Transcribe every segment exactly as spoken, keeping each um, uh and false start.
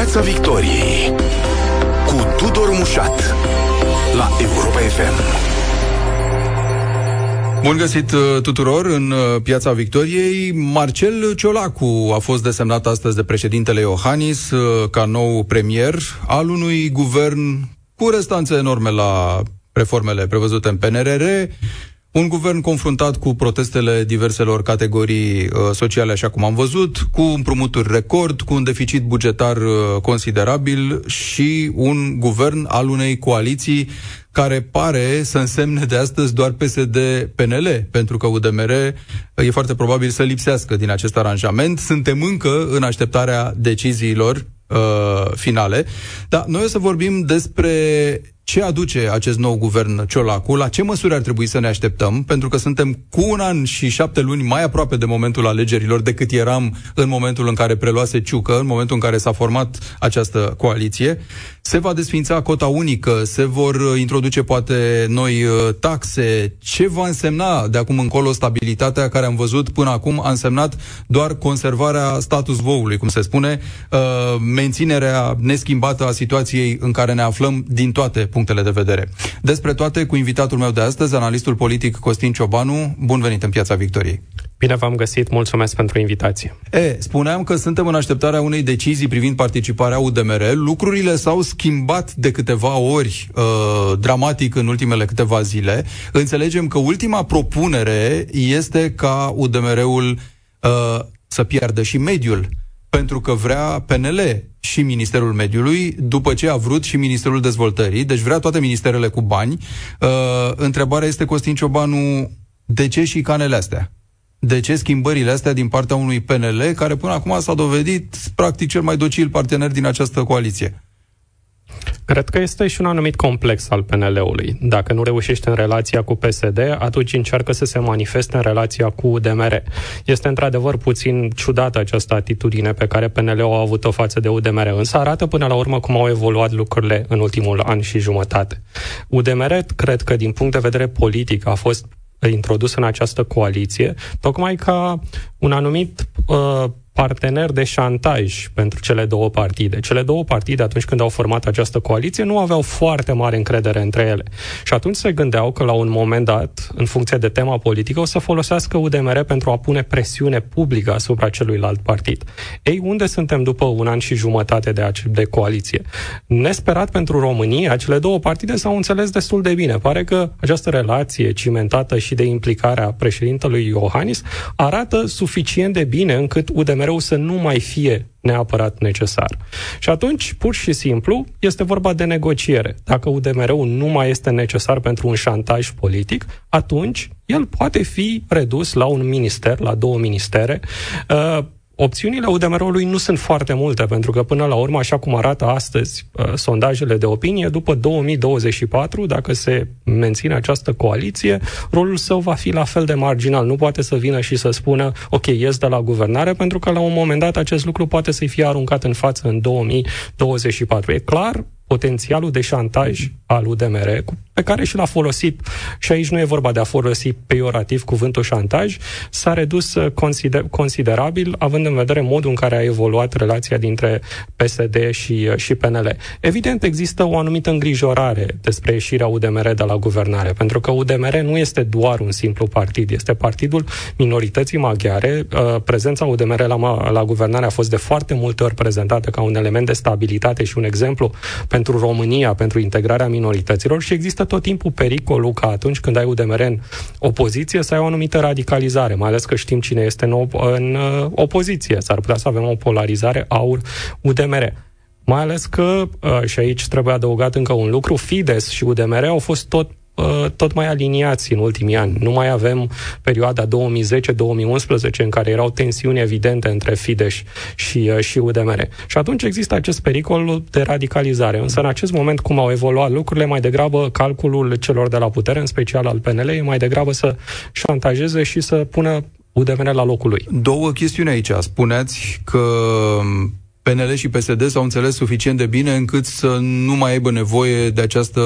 Piața Victoriei cu Tudor Mușat la Europa F M. Bun găsit tuturor în Piața Victoriei. Marcel Ciolacu a fost desemnat astăzi de președintele Iohannis ca nou premier al unui guvern cu restanțe enorme la reformele prevăzute în P N R R. Un guvern confruntat cu protestele diverselor categorii uh, sociale, așa cum am văzut, cu împrumuturi record, cu un deficit bugetar uh, considerabil și un guvern al unei coaliții care pare să însemne de astăzi doar P S D P N L, pentru că U D M R e foarte probabil să lipsească din acest aranjament. Suntem încă în așteptarea deciziilor uh, finale. Dar noi o să vorbim despre ce aduce acest nou guvern Ciolacu, la ce măsuri ar trebui să ne așteptăm, pentru că suntem cu un an și șapte luni mai aproape de momentul alegerilor decât eram în momentul în care preluase Ciucă, în momentul în care s-a format această coaliție. Se va desființa cota unică, se vor introduce poate noi taxe. Ce va însemna de acum încolo stabilitatea care am văzut până acum a însemnat doar conservarea status quo-ului, cum se spune, menținerea neschimbată a situației în care ne aflăm din toate punctele de vedere. Despre toate cu invitatul meu de astăzi, analistul politic Costin Ciobanu. Bun venit în Piața Victoriei. Bine v-am găsit, mulțumesc pentru invitație. E, spuneam că suntem în așteptarea unei decizii privind participarea U D M R. Lucrurile s-au schimbat de câteva ori uh, dramatic în ultimele câteva zile. Înțelegem că ultima propunere este ca U D M R-ul uh, să piardă și mediul, pentru că vrea P N L și Ministerul Mediului, după ce a vrut și Ministerul Dezvoltării, deci vrea toate ministerele cu bani. Uh, întrebarea este, Costin Ciobanu, de ce și canele astea? De ce schimbările astea din partea unui P N L, care până acum s-a dovedit practic cel mai docil partener din această coaliție? Cred că este și un anumit complex al P N L-ului. Dacă nu reușește în relația cu P S D, atunci încearcă să se manifeste în relația cu U D M R. Este într-adevăr puțin ciudată această atitudine pe care P N L-ul a avut-o față de U D M R, însă arată până la urmă cum au evoluat lucrurile în ultimul an și jumătate. U D M R, cred că din punct de vedere politic, a fost introdus în această coaliție tocmai ca un anumit uh, partener de șantaj pentru cele două partide. Cele două partide, atunci când au format această coaliție, nu aveau foarte mare încredere între ele. Și atunci se gândeau că la un moment dat, în funcție de tema politică, o să folosească U D M R pentru a pune presiune publică asupra celuilalt partid. Ei, unde suntem după un an și jumătate de, ace- de coaliție? Nesperat pentru România, cele două partide s-au înțeles destul de bine. Pare că această relație cimentată și de implicarea președintelui Iohannis arată suficient de bine încât U D M R să nu mai fie neapărat necesar. Și atunci, pur și simplu, este vorba de negociere. Dacă U D M R-ul nu mai este necesar pentru un șantaj politic, atunci el poate fi redus la un minister, la două ministere. Uh, Opțiunile U D M R-ului nu sunt foarte multe, pentru că până la urmă, așa cum arată astăzi uh, sondajele de opinie, după două mii douăzeci și patru, dacă se menține această coaliție, rolul său va fi la fel de marginal. Nu poate să vină și să spună, ok, ies de la guvernare, pentru că la un moment dat acest lucru poate să-i fie aruncat în față în două mii douăzeci și patru. E clar, potențialul de șantaj al U D M R, pe care și l-a folosit, și aici nu e vorba de a folosi peiorativ cuvântul șantaj, s-a redus consider- considerabil, având în vedere modul în care a evoluat relația dintre P S D și, și P N L. Evident, există o anumită îngrijorare despre ieșirea U D M R de la guvernare, pentru că U D M R nu este doar un simplu partid, este partidul minorității maghiare. Prezența U D M R la, la guvernare a fost de foarte multe ori prezentată ca un element de stabilitate și un exemplu pentru România, pentru integrarea minorităților, și există tot timpul pericolul ca atunci când ai U D M R în opoziție să ai o anumită radicalizare, mai ales că știm cine este în, op- în uh, opoziție. S-ar putea să avem o polarizare aur-U D M R. Mai ales că, uh, și aici trebuie adăugat încă un lucru, Fidesz și U D M R au fost tot tot mai aliniați în ultimii ani. Nu mai avem perioada două mii zece două mii unsprezece în care erau tensiuni evidente între Fidesz și, și U D M R. Și atunci există acest pericol de radicalizare. Însă în acest moment, cum au evoluat lucrurile, mai degrabă calculul celor de la putere, în special al P N L, e mai degrabă să șantajeze și să pună U D M R la locul lui. Două chestiuni aici. Spuneați că P N L și P S D s-au înțeles suficient de bine încât să nu mai aibă nevoie de această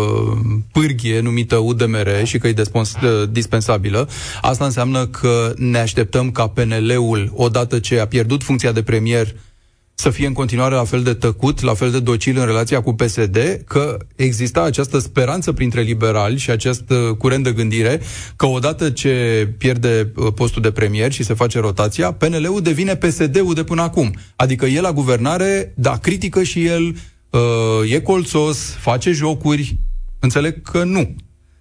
pârghie numită U D M R și că e dispensabilă. Asta înseamnă că ne așteptăm ca P N L-ul, odată ce a pierdut funcția de premier, să fie în continuare la fel de tăcut, la fel de docil în relația cu P S D, că exista această speranță printre liberali și acest curent de gândire că odată ce pierde postul de premier și se face rotația, P N L-ul devine P S D-ul de până acum. Adică el la guvernare, da, critică și el, uh, e colțos, face jocuri. Înțeleg că nu.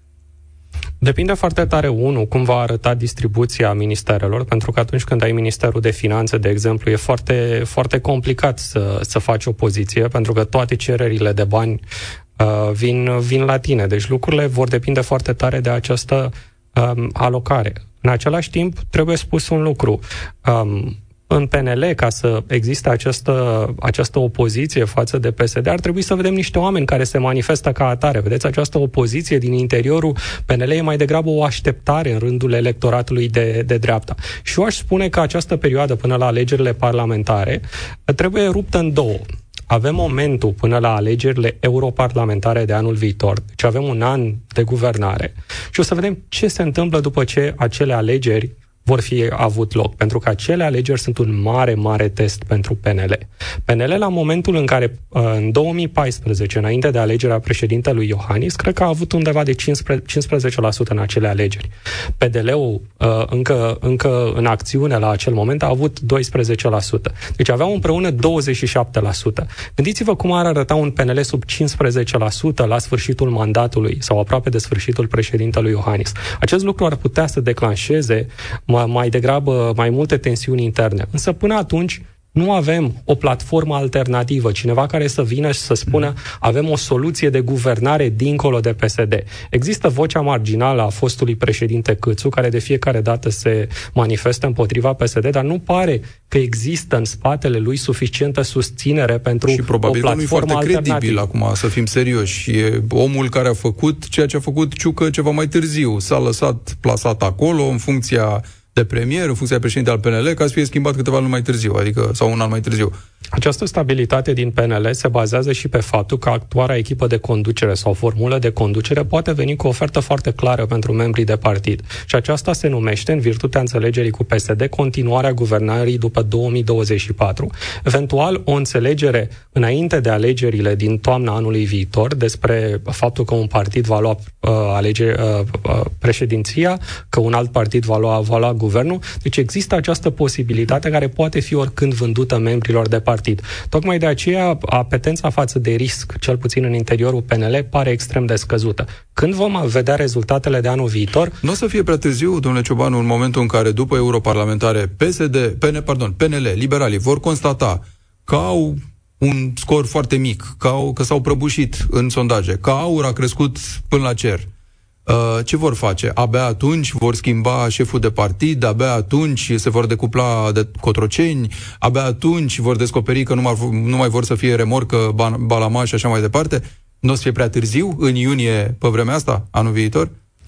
Depinde foarte tare, unu, cum va arăta distribuția ministerelor, pentru că atunci când ai Ministerul de Finanțe, de exemplu, e foarte, foarte complicat să, să faci opoziție, pentru că toate cererile de bani uh, vin, vin la tine. Deci lucrurile vor depinde foarte tare de această um, alocare. În același timp, trebuie spus un lucru. Um, În P N L, ca să existe această, această opoziție față de P S D, ar trebui să vedem niște oameni care se manifestă ca atare. Vedeți, această opoziție din interiorul P N L e mai degrabă o așteptare în rândul electoratului de, de dreapta. Și eu aș spune că această perioadă până la alegerile parlamentare trebuie ruptă în două. Avem momentul până la alegerile europarlamentare de anul viitor, deci avem un an de guvernare și o să vedem ce se întâmplă după ce acele alegeri vor fi avut loc, pentru că acele alegeri sunt un mare, mare test pentru P N L. P N L, la momentul în care, în două mii paisprezece, înainte de alegerea președintelui Iohannis, cred că a avut undeva de cincisprezece la sută în acele alegeri. P D L-ul, încă, încă în acțiune la acel moment, a avut doisprezece la sută. Deci aveau împreună douăzeci și șapte la sută. Gândiți-vă cum ar arăta un P N L sub cincisprezece la sută la sfârșitul mandatului sau aproape de sfârșitul președintelui Iohannis. Acest lucru ar putea să declanșeze mai degrabă mai multe tensiuni interne. Însă până atunci nu avem o platformă alternativă, cineva care să vină și să spună avem o soluție de guvernare dincolo de P S D. Există vocea marginală a fostului președinte Câțu, care de fiecare dată se manifestă împotriva P S D, dar nu pare că există în spatele lui suficientă susținere pentru și probabil o platformă nu e foarte alternativă. credibil acum, să fim serioși. E omul care a făcut ceea ce a făcut Ciucă ceva mai târziu. S-a lăsat plasat acolo în funcția de premier, în funcția de președinte al P N L, ca să fie schimbat câteva luni mai târziu, adică sau un an mai târziu. Această stabilitate din P N L se bazează și pe faptul că actuala echipă de conducere sau formulă de conducere poate veni cu o ofertă foarte clară pentru membrii de partid. Și aceasta se numește, în virtutea înțelegerii cu P S D, continuarea guvernării după două mii douăzeci și patru. Eventual, o înțelegere înainte de alegerile din toamna anului viitor despre faptul că un partid va lua uh, alege, uh, uh, președinția, că un alt partid va lua, va lua guvernul. Deci există această posibilitate care poate fi oricând vândută membrilor de partid. Tocmai de aceea apetența față de risc, cel puțin în interiorul P N L, pare extrem de scăzută. Când vom vedea rezultatele de anul viitor? Nu o să fie prea târziu, domnule Ciobanu, în momentul în care, după europarlamentare, P S D, P N, pardon, P N L, liberalii, vor constata că au un scor foarte mic, că, au, că s-au prăbușit în sondaje, că aur a crescut până la cer. Uh, ce vor face? Abia atunci vor schimba șeful de partid, abia atunci se vor decupla de Cotroceni, abia atunci vor descoperi că nu mai, nu mai vor să fie remorcă, balama și așa mai departe. Nu o să fie prea târziu, în iunie, pe vremea asta, anul viitor?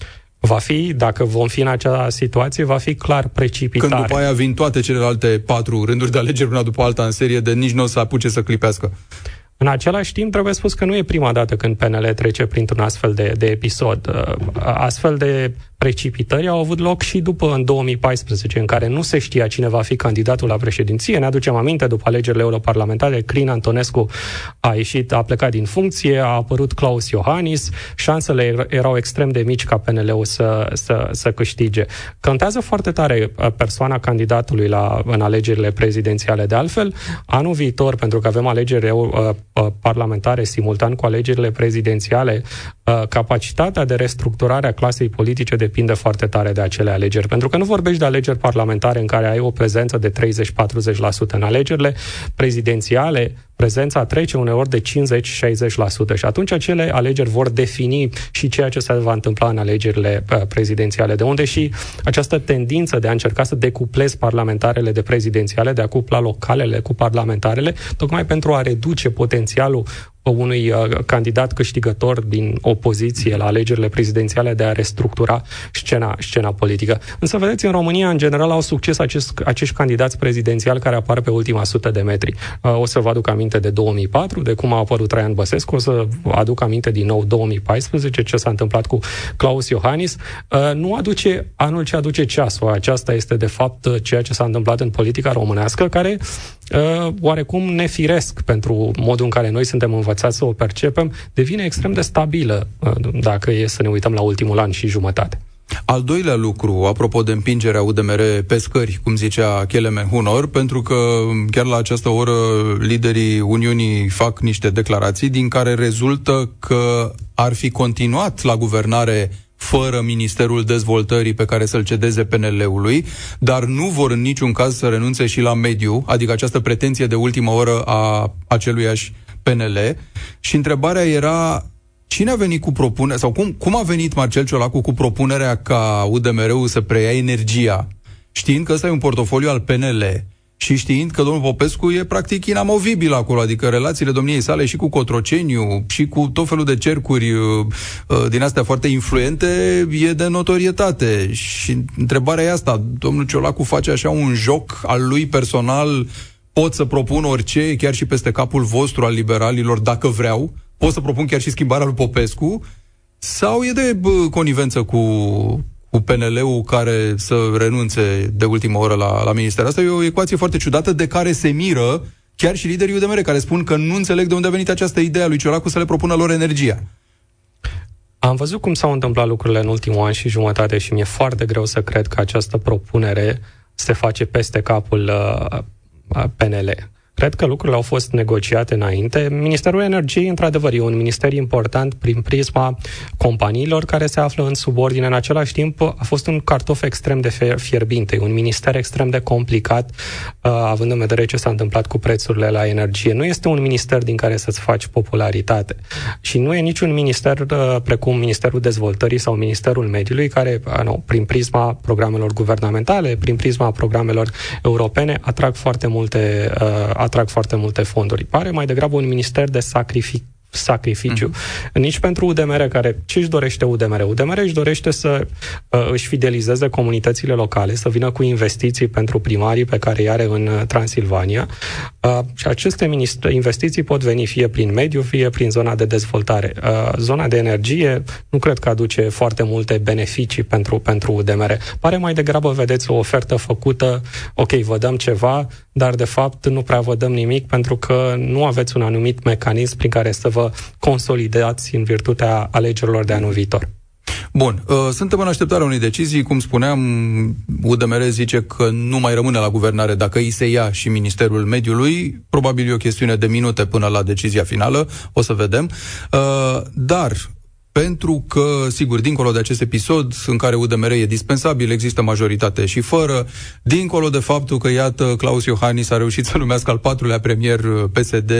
Va fi, dacă vom fi în acea situație, va fi clar precipitare. Când după aia vin toate celelalte patru rânduri de alegeri una după alta în serie, de nici nu o să apuce să clipească. În același timp, trebuie spus că nu e prima dată când P N L trece printr-un astfel de, de episod. Astfel de precipitări au avut loc și după în două mii paisprezece, în care nu se știa cine va fi candidatul la președinție. Ne aducem aminte, după alegerile europarlamentare, Crin Antonescu a ieșit, a plecat din funcție, a apărut Klaus Iohannis, șansele erau extrem de mici ca P N L-ul să, să, să câștige. Contează foarte tare persoana candidatului la, în alegerile prezidențiale. De altfel, anul viitor, pentru că avem alegeri parlamentare simultan cu alegerile prezidențiale, capacitatea de restructurare a clasei politice depinde foarte tare de acele alegeri. Pentru că nu vorbești de alegeri parlamentare în care ai o prezență de treizeci-patruzeci la sută. În alegerile prezidențiale, prezența trece uneori de cincizeci-șaizeci la sută și atunci acele alegeri vor defini și ceea ce se va întâmpla în alegerile prezidențiale. De unde și această tendință de a încerca să decuplezi parlamentarele de prezidențiale, de a cupla localele cu parlamentarele, tocmai pentru a reduce potențialul unui uh, candidat câștigător din opoziție la alegerile prezidențiale de a restructura scena, scena politică. Însă, vedeți, în România, în general, au succes acest, acești candidați prezidențiali care apar pe ultima sută de metri. Uh, o să vă aduc aminte aminte de două mii patru, de cum a apărut Traian Băsescu, o să aduc aminte din nou două mii paisprezece, ce s-a întâmplat cu Klaus Iohannis. Nu aduce anul ce aduce ceasul. Aceasta este, de fapt, ceea ce s-a întâmplat în politica românească, care oarecum nefiresc pentru modul în care noi suntem învățați să o percepem, devine extrem de stabilă, dacă e să ne uităm la ultimul an și jumătate. Al doilea lucru, apropo de împingerea U D M R pe scări, cum zicea Kelemen Hunor, pentru că chiar la această oră liderii Uniunii fac niște declarații din care rezultă că ar fi continuat la guvernare fără Ministerul Dezvoltării pe care să-l cedeze P N L-ului, dar nu vor în niciun caz să renunțe și la mediu, adică această pretenție de ultimă oră a aceluiași P N L. Și întrebarea era: cine a venit cu propunerea, sau cum, cum a venit Marcel Ciolacu cu propunerea ca U D M R-ul să preia energia, știind că ăsta e un portofoliu al P N L și știind că domnul Popescu e practic inamovibil acolo, adică relațiile domniei sale și cu Cotroceniu și cu tot felul de cercuri uh, din astea foarte influente e de notorietate. Și întrebarea e asta: domnul Ciolacu face așa un joc al lui personal, pot să propun orice, chiar și peste capul vostru al liberalilor, dacă vreau, pot să propun chiar și schimbarea lui Popescu, sau e de bă, conivență cu, cu P N L-ul care să renunțe de ultimă oră la, la minister? Asta e o ecuație foarte ciudată de care se miră chiar și liderii U D M R, care spun că nu înțeleg de unde a venit această idee a lui Ciolacu să le propună lor energia. Am văzut cum s-au întâmplat lucrurile în ultimul an și jumătate și mi-e foarte greu să cred că această propunere se face peste capul uh, P N L. Cred că lucrurile au fost negociate înainte. Ministerul Energiei, într-adevăr, e un minister important prin prisma companiilor care se află în subordine. În același timp, a fost un cartof extrem de fierbinte, un minister extrem de complicat, uh, având în vedere ce s-a întâmplat cu prețurile la energie. Nu este un minister din care să-ți faci popularitate. Și nu e niciun minister uh, precum Ministerul Dezvoltării sau Ministerul Mediului, care, uh, nu, prin prisma programelor guvernamentale, prin prisma programelor europene, atrag foarte multe uh, atrag foarte multe fonduri. Pare mai degrabă un minister de sacrific sacrificiu. Mm-hmm. Nici pentru U D M R, care ce își dorește U D M R? U D M R își dorește să uh, își fidelizeze comunitățile locale, să vină cu investiții pentru primarii pe care îi are în uh, Transilvania. Uh, și aceste minister- investiții pot veni fie prin mediu, fie prin zona de dezvoltare. Uh, zona de energie nu cred că aduce foarte multe beneficii pentru, pentru U D M R. Pare mai degrabă, vedeți, o ofertă făcută, ok, vă dăm ceva, dar de fapt nu prea vă dăm nimic pentru că nu aveți un anumit mecanism prin care să vă consolidați în virtutea alegerilor de anul viitor. Bun, uh, suntem în așteptarea unei decizii. Cum spuneam, U D M R zice că nu mai rămâne la guvernare dacă îi se ia și Ministerul Mediului. Probabil e o chestiune de minute până la decizia finală, o să vedem. Uh, dar pentru că, sigur, dincolo de acest episod în care U D M R e dispensabil, există majoritate și fără, dincolo de faptul că, iată, Klaus Iohannis a reușit să numească al patrulea premier P S D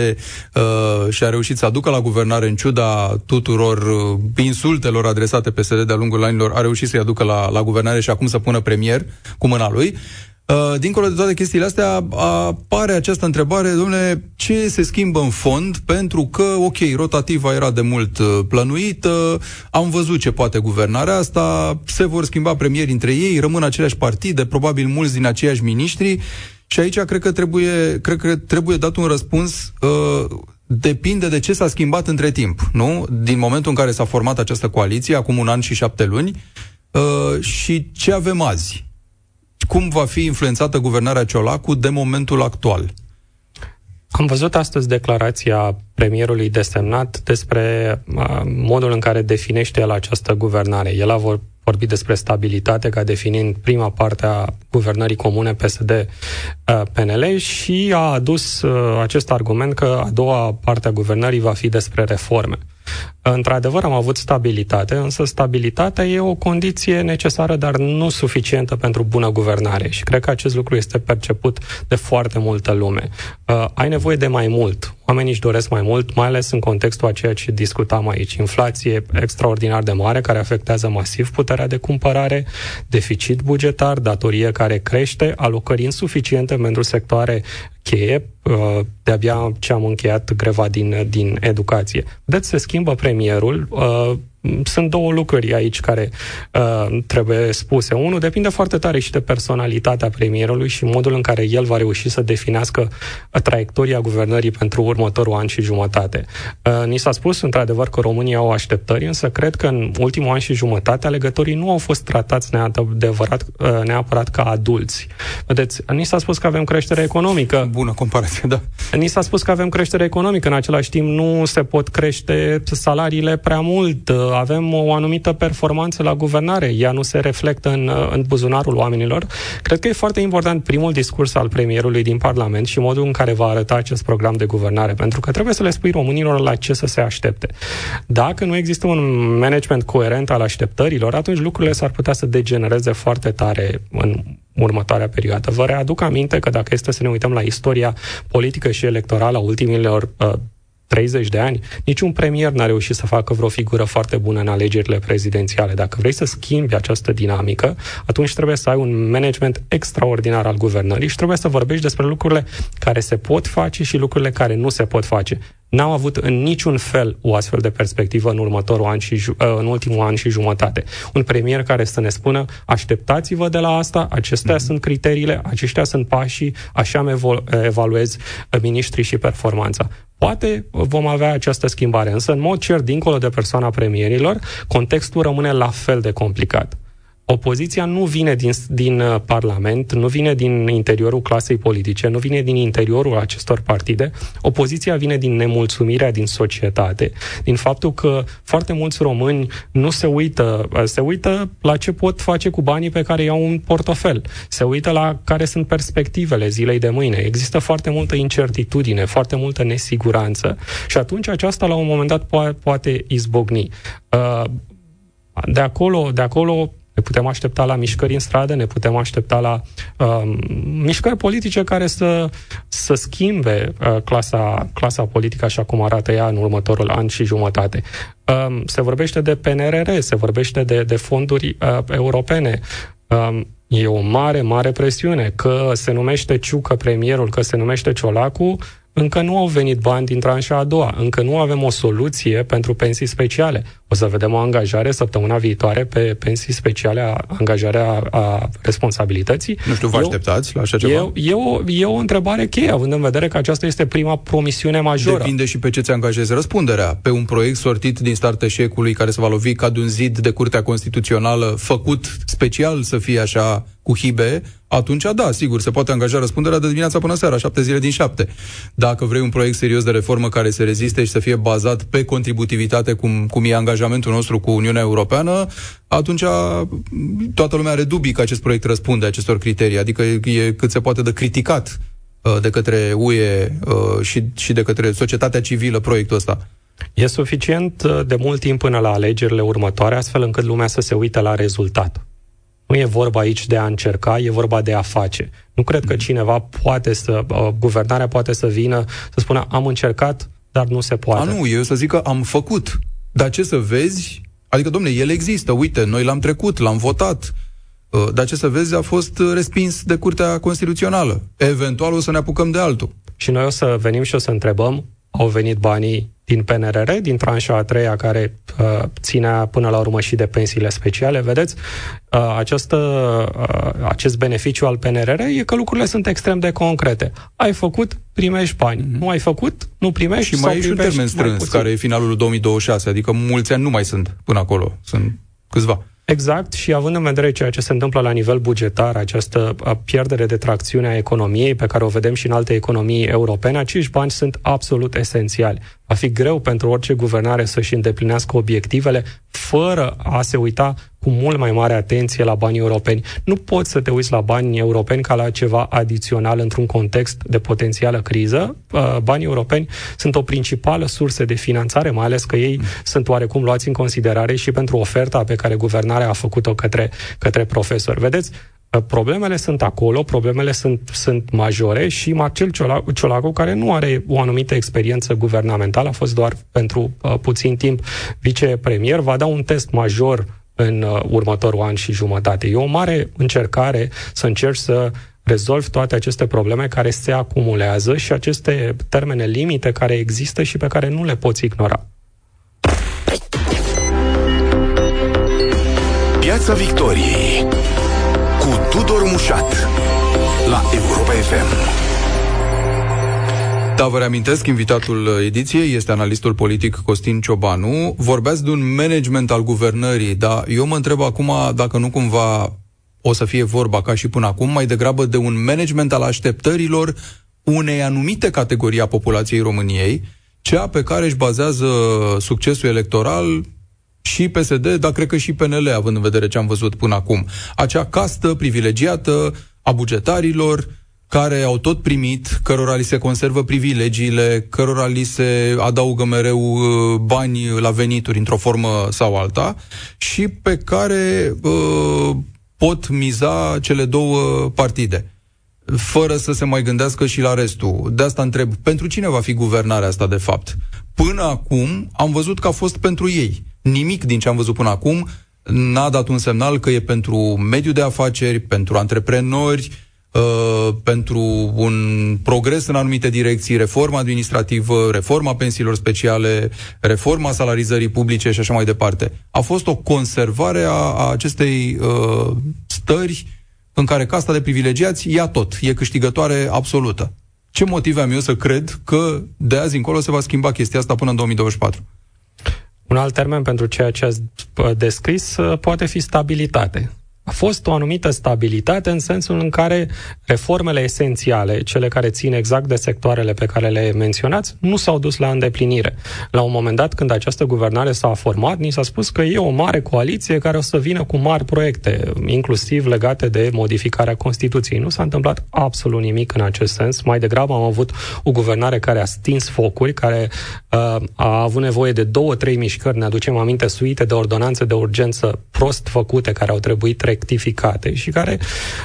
uh, și a reușit să aducă la guvernare, în ciuda tuturor uh, insultelor adresate P S D de-a lungul anilor, a reușit să-i aducă la, la guvernare și acum să pună premier cu mâna lui. Uh, dincolo de toate chestiile astea, apare această întrebare: dom'le, ce se schimbă în fond? Pentru că, ok, rotativa era de mult uh, plănuită, am văzut ce poate guvernarea asta, se vor schimba premieri între ei, rămân aceleași partide, probabil mulți din aceiași miniștri, și aici cred că trebuie, cred că trebuie dat un răspuns. Uh, depinde de ce s-a schimbat între timp, nu? Din momentul în care s-a format această coaliție, acum un an și șapte luni, uh, și ce avem azi. Cum va fi influențată guvernarea Ciolacu de momentul actual? Am văzut astăzi declarația premierului desemnat despre uh, modul în care definește el această guvernare. El a vorbit despre stabilitate ca definind prima parte a guvernării comune P S D-P N L și a adus uh, acest argument că a doua parte a guvernării va fi despre reforme. Într-adevăr, am avut stabilitate, însă stabilitatea e o condiție necesară, dar nu suficientă pentru bună guvernare și cred că acest lucru este perceput de foarte multă lume. Uh, ai nevoie de mai mult. Oamenii își doresc mai mult, mai ales în contextul a ceea ce discutam aici. Inflație extraordinar de mare, care afectează masiv puterea de cumpărare, deficit bugetar, datorie care crește, alocări insuficiente pentru sectoare cheie, de-abia ce am încheiat greva din, din educație. Deci se schimbă premierul, sunt două lucruri aici care uh, trebuie spuse. Unul, depinde foarte tare și de personalitatea premierului și modul în care el va reuși să definească traiectoria guvernării pentru următorul an și jumătate. Uh, ni s-a spus, într-adevăr, că România au așteptări, însă cred că în ultimul an și jumătate alegătorii nu au fost tratați neadevărat, uh, neapărat ca adulți. Vedeți, ni s-a spus că avem creștere economică. Bună comparație, da. Ni s-a spus că avem creștere economică, în același timp nu se pot crește salariile prea mult, avem o anumită performanță la guvernare, ea nu se reflectă în, în buzunarul oamenilor. Cred că e foarte important primul discurs al premierului din Parlament și modul în care va arăta acest program de guvernare, pentru că trebuie să le spui românilor la ce să se aștepte. Dacă nu există un management coerent al așteptărilor, atunci lucrurile s-ar putea să degenereze foarte tare în următoarea perioadă. Vă readuc aminte că dacă este să ne uităm la istoria politică și electorală a ultimilor uh, treizeci de ani, niciun premier n-a reușit să facă vreo figură foarte bună în alegerile prezidențiale. Dacă vrei să schimbi această dinamică, atunci trebuie să ai un management extraordinar al guvernării și trebuie să vorbești despre lucrurile care se pot face și lucrurile care nu se pot face. N-am avut în niciun fel o astfel de perspectivă în următorul an și în ultimul an și jumătate. Un premier care să ne spună, așteptați-vă de la asta, acestea mm-hmm. sunt criteriile, aceștia sunt pașii, așa îmi evaluez miniștrii și performanța. Poate vom avea această schimbare, însă în mod cert, dincolo de persoana premierilor, contextul rămâne la fel de complicat. Opoziția nu vine din, din Parlament, nu vine din interiorul clasei politice, nu vine din interiorul acestor partide. Opoziția vine din nemulțumirea din societate, din faptul că foarte mulți români nu se uită, se uită la ce pot face cu banii pe care iau un portofel, se uită la care sunt perspectivele zilei de mâine. Există foarte multă incertitudine, foarte multă nesiguranță și atunci aceasta la un moment dat po- poate izbucni. De acolo, de acolo ne putem aștepta la mișcări în stradă, ne putem aștepta la um, mișcări politice care să, să schimbe uh, clasa, clasa politică așa cum arată ea în următorul an și jumătate. Um, se vorbește de P N R R, se vorbește de, de fonduri uh, europene. Um, e o mare, mare presiune. Că se numește Ciucă premierul, că se numește Ciolacu, încă nu au venit bani din tranșa a doua, încă nu avem o soluție pentru pensii speciale. O să vedem o angajare săptămâna viitoare pe pensii speciale, a, angajarea a responsabilității. Nu știu, vă așteptați la așa ceva? E, e, o, e o întrebare cheie, având în vedere că aceasta este prima promisiune majoră. Depinde și pe ce ți angajezi răspunderea. Pe un proiect sortit din start eșecului, care se va lovi ca de un zid de Curtea Constituțională, făcut special să fie așa cu hibe, atunci, da, sigur, se poate angaja răspunderea de dimineața până seara, șapte zile din șapte. Dacă vrei un proiect serios de reformă care să reziste și să fie bazat pe contributivitate, cum, cum e angajamentul nostru cu Uniunea Europeană, atunci toată lumea are dubii că acest proiect răspunde acestor criterii, adică e cât se poate de criticat uh, de către U E uh, și, și de către societatea civilă proiectul ăsta. E suficient de mult timp până la alegerile următoare, astfel încât lumea să se uite la rezultat. Nu e vorba aici de a încerca, e vorba de a face. Nu cred că cineva poate să, uh, guvernarea poate să vină, să spună am încercat, dar nu se poate. A, nu, eu să zic că am făcut. Dar ce să vezi? Adică, domne, el există, uite, noi l-am trecut, l-am votat. Uh, dar ce să vezi, a fost respins de Curtea Constituțională. Eventual o să ne apucăm de altul. Și noi o să venim și o să întrebăm, au venit banii din P N R R, din tranșa a treia, care uh, ținea până la urmă și de pensiile speciale. Vedeți, uh, această, uh, acest beneficiu al P N R R e că lucrurile sunt extrem de concrete. Ai făcut, primești bani. Mm-hmm. Nu ai făcut, nu primești. Și mai e și un termen strâns, care e finalul două mii douăzeci și șase, adică mulți ani nu mai sunt până acolo, sunt câțiva. Exact, și având în vedere ceea ce se întâmplă la nivel bugetar, această pierdere de tracțiune a economiei, pe care o vedem și în alte economii europene, acești bani sunt absolut esențiali. Va fi greu pentru orice guvernare să-și îndeplinească obiectivele fără a se uita cu mult mai mare atenție la banii europeni. Nu poți să te uiți la banii europeni ca la ceva adițional într-un context de potențială criză. Banii europeni sunt o principală sursă de finanțare, mai ales că ei mm. sunt oarecum luați în considerare și pentru oferta pe care guvernarea a făcut-o către, către profesori. Vedeți? Problemele sunt acolo, problemele sunt, sunt majore și Marcel Ciolacu, care nu are o anumită experiență guvernamentală, a fost doar pentru uh, puțin timp vicepremier, va da un test major în uh, următorul an și jumătate. E o mare încercare să încerci să rezolvi toate aceste probleme care se acumulează și aceste termene limite care există și pe care nu le poți ignora. Piața Victoriei cu Tudor Mușat la Europa F M. Da, vă reamintesc, invitatul ediției este analistul politic Costin Ciobanu. Vorbeați de un management al guvernării, dar eu mă întreb acum dacă nu cumva o să fie vorba, ca și până acum, mai degrabă de un management al așteptărilor unei anumite categorii a populației României, cea pe care își bazează succesul electoral și P S D, dar cred că și P N L, având în vedere ce am văzut până acum. Acea castă privilegiată a bugetarilor, care au tot primit, cărora li se conservă privilegiile, cărora li se adaugă mereu bani la venituri într-o formă sau alta și pe care uh, pot miza cele două partide, fără să se mai gândească și la restul. De asta întreb, pentru cine va fi guvernarea asta de fapt? Până acum am văzut că a fost pentru ei. Nimic din ce am văzut până acum n-a dat un semnal că e pentru mediul de afaceri, pentru antreprenori, uh, pentru un progres în anumite direcții, reforma administrativă, reforma pensiilor speciale, reforma salarizării publice și așa mai departe. A fost o conservare a, a acestei uh, stări în care casta de privilegiați ia tot, e câștigătoare absolută. Ce motive am eu să cred că de azi încolo se va schimba chestia asta până în două mii douăzeci și patru? Un alt termen pentru ceea ce ați descris poate fi stabilitate. A fost o anumită stabilitate în sensul în care reformele esențiale, cele care țin exact de sectoarele pe care le menționați, nu s-au dus la îndeplinire. La un moment dat, când această guvernare s-a format, ni s-a spus că e o mare coaliție care o să vină cu mari proiecte, inclusiv legate de modificarea Constituției. Nu s-a întâmplat absolut nimic în acest sens. Mai degrabă am avut o guvernare care a stins focuri, care uh, a avut nevoie de două, trei mișcări, ne aducem aminte, suite de ordonanțe de urgență prost făcute, care au trebuit rectificate și care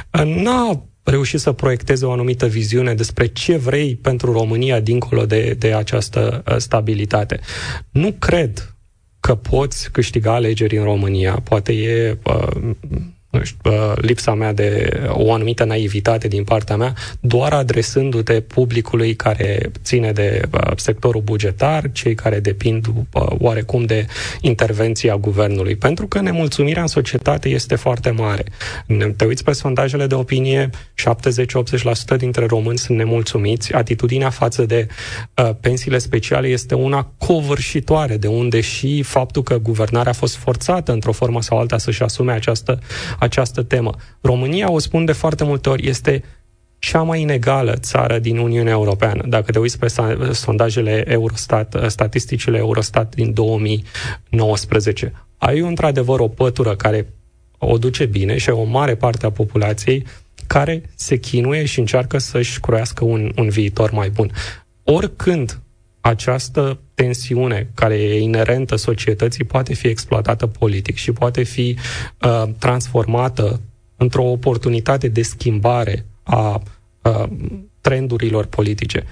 n-a reușit să proiecteze o anumită viziune despre ce vrei pentru România dincolo de, de această stabilitate. Nu cred că poți câștiga alegeri în România. Poate e uh, nu știu, uh, lipsa mea de o anumită naivitate din partea mea, doar adresându-te publicului care ține de uh, sectorul bugetar, cei care depind uh, oarecum de intervenția guvernului. Pentru că nemulțumirea în societate este foarte mare. Te uiți pe sondajele de opinie, șaptezeci-optzeci la sută dintre români sunt nemulțumiți. Atitudinea față de uh, pensiile speciale este una covârșitoare, de unde și faptul că guvernarea a fost forțată într-o formă sau alta să-și asume această această temă. România, o spun de foarte multe ori, este cea mai inegală țară din Uniunea Europeană. Dacă te uiți pe sondajele Eurostat, statisticile Eurostat din două mii nouăsprezece, ai într-adevăr o pătură care o duce bine și o mare parte a populației care se chinuie și încearcă să-și croiască un, un viitor mai bun. Oricând această tensiune care e inerentă societății poate fi exploatată politic și poate fi uh, transformată într-o oportunitate de schimbare a uh, trendurilor politice.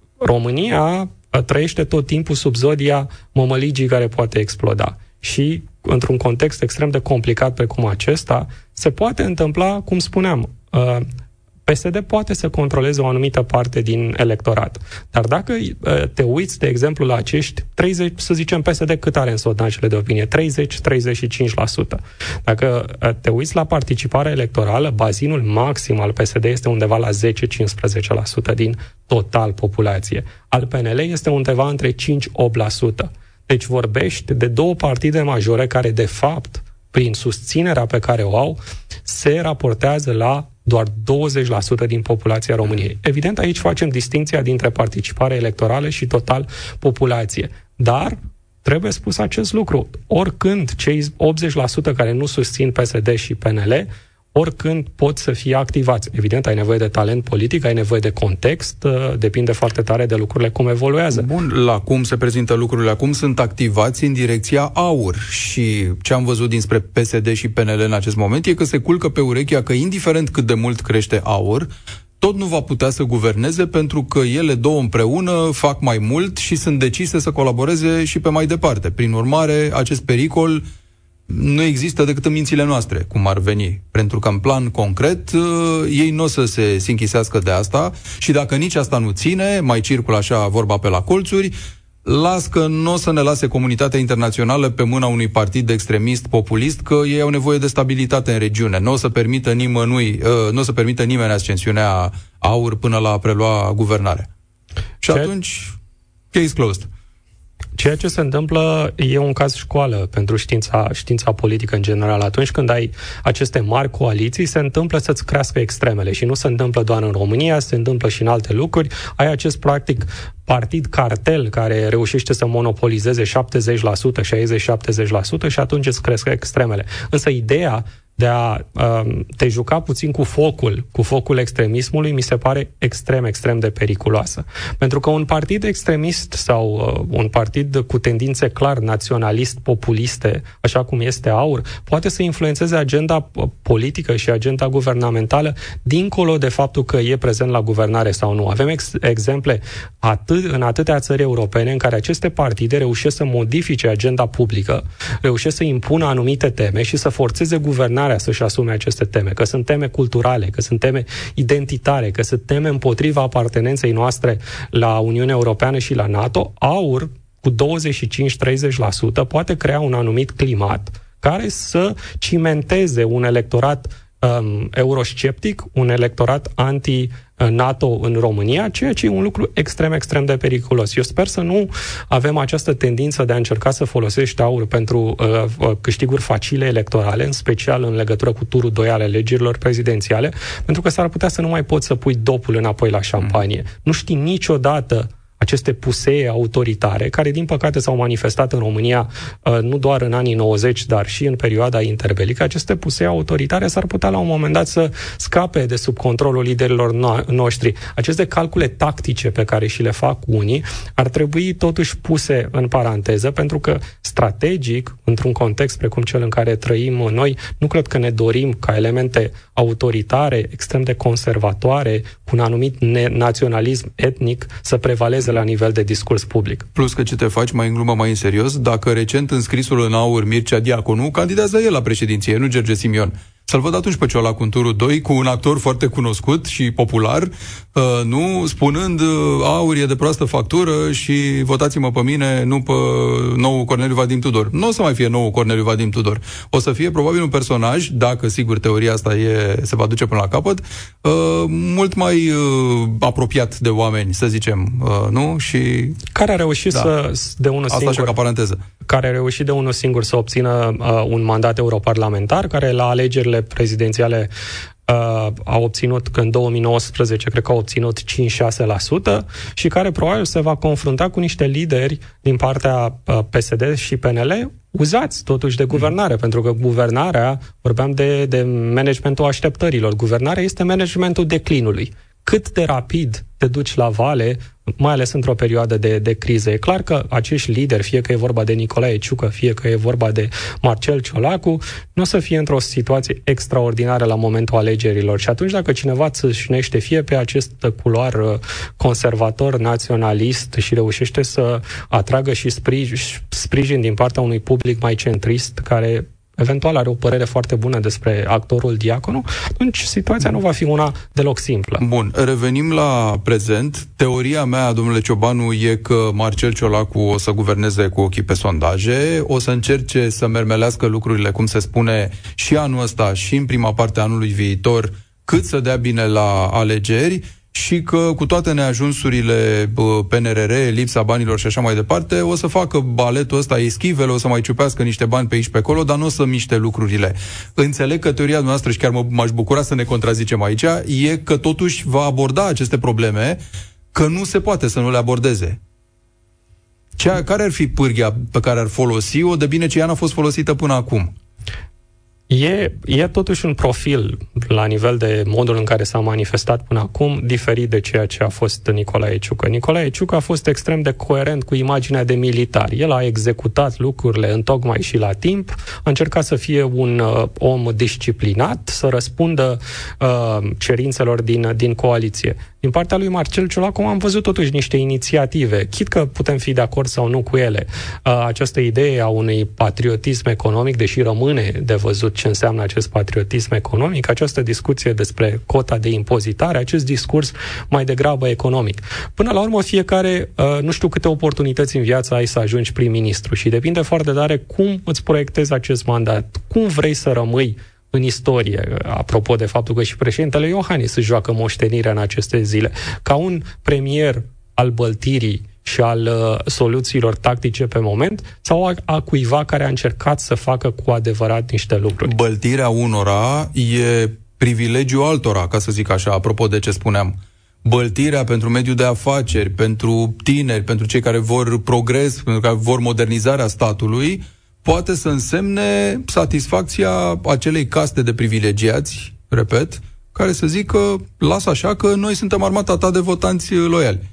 România trăiește tot timpul sub zodia mămăligii care poate exploda și într-un context extrem de complicat precum acesta se poate întâmpla, cum spuneam, uh, P S D poate să controleze o anumită parte din electorat. Dar dacă te uiți, de exemplu, la acești treizeci, să zicem, P S D cât are în sondajele de opinie? treizeci la treizeci și cinci la sută. Dacă te uiți la participarea electorală, bazinul maxim al P S D este undeva la zece-cincisprezece la sută din total populație. Al P N L este undeva între cinci-opt la sută. Deci vorbești de două partide majore care, de fapt, prin susținerea pe care o au, se raportează la doar douăzeci la sută din populația României. Evident, aici facem distinția dintre participare electorală și total populație. Dar trebuie spus acest lucru. Oricând cei optzeci la sută care nu susțin P S D și P N L, oricând pot să fie activați. Evident, ai nevoie de talent politic, ai nevoie de context, depinde foarte tare de lucrurile cum evoluează. Bun, la cum se prezintă lucrurile acum, sunt activați în direcția AUR și ce am văzut dinspre P S D și P N L în acest moment e că se culcă pe urechea că indiferent cât de mult crește AUR, tot nu va putea să guverneze pentru că ele două împreună fac mai mult și sunt decise să colaboreze și pe mai departe. Prin urmare, acest pericol nu există decât în mințile noastre, cum ar veni. Pentru că în plan concret ei nu o să se se închisească de asta și dacă nici asta nu ține, mai circulă așa vorba pe la colțuri, las că nu o să ne lase comunitatea internațională pe mâna unui partid extremist populist, că ei au nevoie de stabilitate în regiune. Nu o să permită nimănui, uh, nu o să permită nimeni ascensiunea AUR până la a prelua guvernarea. Și Ce? atunci, case closed. Ceea ce se întâmplă e un caz școală pentru știința, știința politică în general. Atunci când ai aceste mari coaliții, se întâmplă să-ți crească extremele și nu se întâmplă doar în România, se întâmplă și în alte lucruri. Ai acest, practic, partid cartel care reușește să monopolizeze șaptezeci la sută, șaizeci șaptezeci la sută și atunci îți cresc extremele. Însă ideea de a uh, te juca puțin cu focul, cu focul extremismului, mi se pare extrem, extrem de periculoasă. Pentru că un partid extremist sau uh, un partid cu tendințe clar naționalist, populiste, așa cum este AUR, poate să influențeze agenda politică și agenda guvernamentală dincolo de faptul că e prezent la guvernare sau nu. Avem ex- exemple atât, în atâtea țări europene în care aceste partide reușesc să modifice agenda publică, reușesc să impună anumite teme și să forțeze guvernarea să-și asume aceste teme, că sunt teme culturale, că sunt teme identitare, că sunt teme împotriva apartenenței noastre la Uniunea Europeană și la NATO. AUR, cu douăzeci și cinci treizeci la sută, poate crea un anumit climat care să cimenteze un electorat um, eurosceptic, un electorat anti-NATO în România, ceea ce e un lucru extrem, extrem de periculos. Eu sper să nu avem această tendință de a încerca să folosești AUR pentru uh, câștiguri facile electorale, în special în legătură cu turul doi al alegerilor prezidențiale, pentru că s-ar putea să nu mai poți să pui dopul înapoi la șampanie. Mm. Nu știi niciodată aceste pusee autoritare, care din păcate s-au manifestat în România uh, nu doar în anii nouăzeci, dar și în perioada interbelică, aceste pusee autoritare s-ar putea la un moment dat să scape de sub controlul liderilor no- noștri. Aceste calcule tactice pe care și le fac unii ar trebui totuși puse în paranteză, pentru că strategic, într-un context precum cel în care trăim noi, nu cred că ne dorim ca elemente autoritare, extrem de conservatoare, cu un anumit naționalism etnic să prevaleze la nivel de discurs public. Plus că ce te faci, mai în glumă, mai în serios, dacă recent înscrisul în AUR Mircea Diaconu candidează el la președinție, nu George Simion. Să-l văd atunci pe Ciolacu în turul doi cu un actor foarte cunoscut și popular, uh, nu spunând uh, AUR e de proastă factură și votați-mă pe mine, nu pe nou Corneliu Vadim Tudor. Nu o să mai fie nou Corneliu Vadim Tudor. O să fie probabil un personaj, dacă sigur teoria asta e, se va duce până la capăt, uh, mult mai uh, apropiat de oameni, să zicem, uh, nu? Și care a reușit da. să de unul asta singur așa ca paranteză. Care a reușit de unul singur să obțină uh, un mandat europarlamentar, care la alegerile prezidențiale uh, a obținut, că în două mii nouăsprezece cred că a obținut cinci șase la sută și care probabil se va confrunta cu niște lideri din partea uh, P S D și P N L uzați totuși de guvernare, mm. pentru că guvernarea, vorbeam de, de managementul așteptărilor, guvernarea este managementul declinului. Cât de rapid te duci la vale, mai ales într-o perioadă de, de criză. E clar că acești lideri, fie că e vorba de Nicolae Ciucă, fie că e vorba de Marcel Ciolacu, nu o să fie într-o situație extraordinară la momentul alegerilor. Și atunci, dacă cineva țâșnește fie pe acest culoar conservator, naționalist și reușește să atragă și sprijin, sprijin din partea unui public mai centrist, care eventual are o părere foarte bună despre actorul Diaconu, atunci situația nu va fi una deloc simplă. Bun, revenim la prezent. Teoria mea, domnule Ciobanu, e că Marcel Ciolacu o să guverneze cu ochii pe sondaje, o să încerce să mermelească lucrurile, cum se spune, și anul ăsta și în prima parte a anului viitor, cât să dea bine la alegeri, și că cu toate neajunsurile P N R R, lipsa banilor și așa mai departe, o să facă baletul ăsta, eschivele, o să mai ciupească niște bani pe aici pe acolo, dar nu o să miște lucrurile. Înțeleg că teoria noastră, și chiar mă, m-aș bucura să ne contrazicem aici, e că totuși va aborda aceste probleme, că nu se poate să nu le abordeze. Cea, care ar fi pârghia pe care ar folosi-o, de bine ce ea n-a fost folosită până acum? E, e totuși un profil la nivel de modul în care s-a manifestat până acum diferit de ceea ce a fost Nicolae Ciucă. Nicolae Ciucă a fost extrem de coerent cu imaginea de militar. El a executat lucrurile întocmai și la timp, a încercat să fie un uh, om disciplinat, să răspundă uh, cerințelor din, din coaliție. Din partea lui Marcel Ciolacu am văzut totuși niște inițiative, chit că putem fi de acord sau nu cu ele. Uh, această idee a unui patriotism economic, deși rămâne de văzut văzut ce înseamnă acest patriotism economic, această discuție despre cota de impozitare, acest discurs mai degrabă economic. Până la urmă, fiecare, nu știu câte oportunități în viață ai să ajungi prim-ministru și depinde foarte tare cum îți proiectezi acest mandat, cum vrei să rămâi în istorie, apropo de faptul că și președintele Iohannis își joacă moștenirea în aceste zile. Ca un premier al băltirii și al uh, soluțiilor tactice pe moment, sau a, a cuiva care a încercat să facă cu adevărat niște lucruri? Băltirea unora e privilegiul altora, ca să zic așa, apropo de ce spuneam. Băltirea pentru mediul de afaceri, pentru tineri, pentru cei care vor progres, pentru care vor modernizarea statului, poate să însemne satisfacția acelei caste de privilegiați, repet, care să zică, lasă așa că noi suntem armata ta de votanți loiali.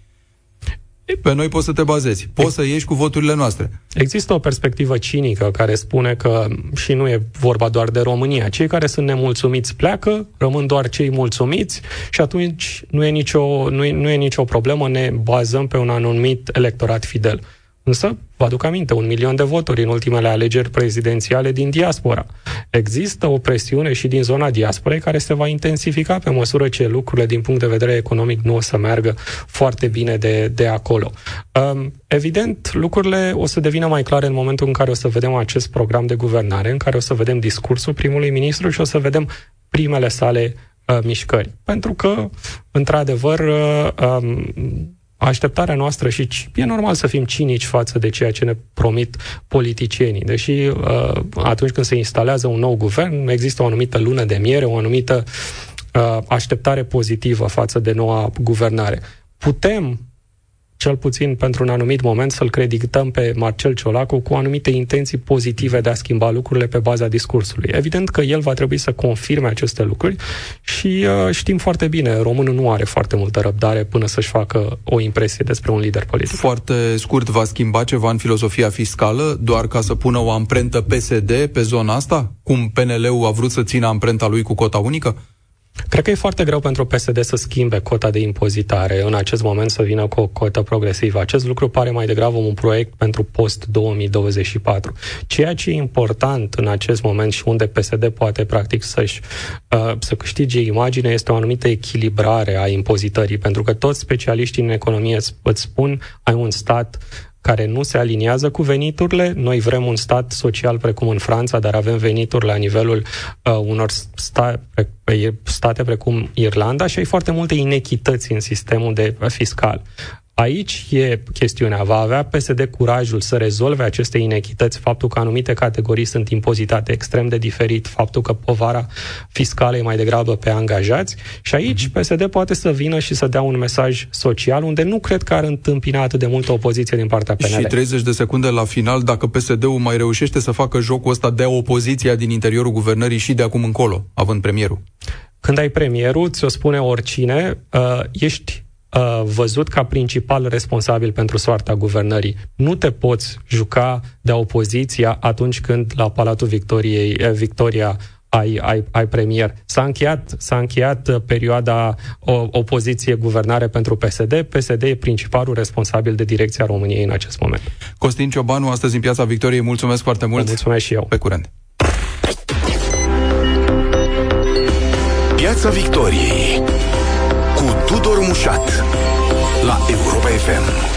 Pe noi poți să te bazezi, poți să ieși cu voturile noastre. Există o perspectivă cinică care spune că, și nu e vorba doar de România, cei care sunt nemulțumiți pleacă, rămân doar cei mulțumiți și atunci nu e nicio, nu e, nu e nicio problemă, ne bazăm pe un anumit electorat fidel. Însă, vă aduc aminte, un milion de voturi în ultimele alegeri prezidențiale din diaspora. Există o presiune și din zona diasporei care se va intensifica pe măsură ce lucrurile din punct de vedere economic nu o să meargă foarte bine de, de acolo. Um, evident, lucrurile o să devină mai clare în momentul în care o să vedem acest program de guvernare, în care o să vedem discursul primului ministru și o să vedem primele sale uh, mișcări. Pentru că, într-adevăr, uh, um, așteptarea noastră și e normal să fim cinici față de ceea ce ne promit politicienii. Deși uh, atunci când se instalează un nou guvern, există o anumită lună de miere, o anumită uh, așteptare pozitivă față de noua guvernare. Putem, cel puțin pentru un anumit moment, să-l credităm pe Marcel Ciolacu cu anumite intenții pozitive de a schimba lucrurile pe baza discursului. Evident că el va trebui să confirme aceste lucruri și uh, știm foarte bine, românul nu are foarte multă răbdare până să-și facă o impresie despre un lider politic. Foarte scurt, va schimba ceva în filozofia fiscală, doar ca să pună o amprentă P S D pe zona asta? Cum P N L-ul a vrut să țină amprenta lui cu cota unică? Cred că e foarte greu pentru P S D să schimbe cota de impozitare în acest moment, să vină cu o cotă progresivă. Acest lucru pare mai degrabă un proiect pentru post două mii douăzeci și patru. Ceea ce e important în acest moment și unde P S D poate practic să-și, uh, să câștige imagine este o anumită echilibrare a impozitării, pentru că toți specialiștii în economie îți spun, ai un stat care nu se aliniază cu veniturile. Noi vrem un stat social precum în Franța, dar avem venituri la nivelul uh, unor sta- pre- state precum Irlanda și ai foarte multe inechități în sistemul de fiscal. Aici e chestiunea. Va avea P S D curajul să rezolve aceste inechități, faptul că anumite categorii sunt impozitate extrem de diferit, faptul că povara fiscală e mai degrabă pe angajați și aici P S D poate să vină și să dea un mesaj social unde nu cred că ar întâmpina atât de multă opoziție din partea P N L. Și treizeci de secunde la final, dacă P S D-ul mai reușește să facă jocul ăsta de opoziția din interiorul guvernării și de acum încolo, având premierul. Când ai premierul, ți-o spune oricine, uh, ești Uh, văzut ca principal responsabil pentru soarta guvernării. Nu te poți juca de opoziția atunci când la Palatul Victoriei, eh, Victoria ai, ai, ai premier. S-a încheiat, s-a încheiat uh, perioada o, opoziție-guvernare pentru P S D. P S D e principalul responsabil de direcția României în acest moment. Costin Ciobanu, astăzi în Piața Victoriei, mulțumesc foarte mult. Mulțumesc și eu. Pe curând. Piața Victoriei cu Tudor Mușat la Europa F M.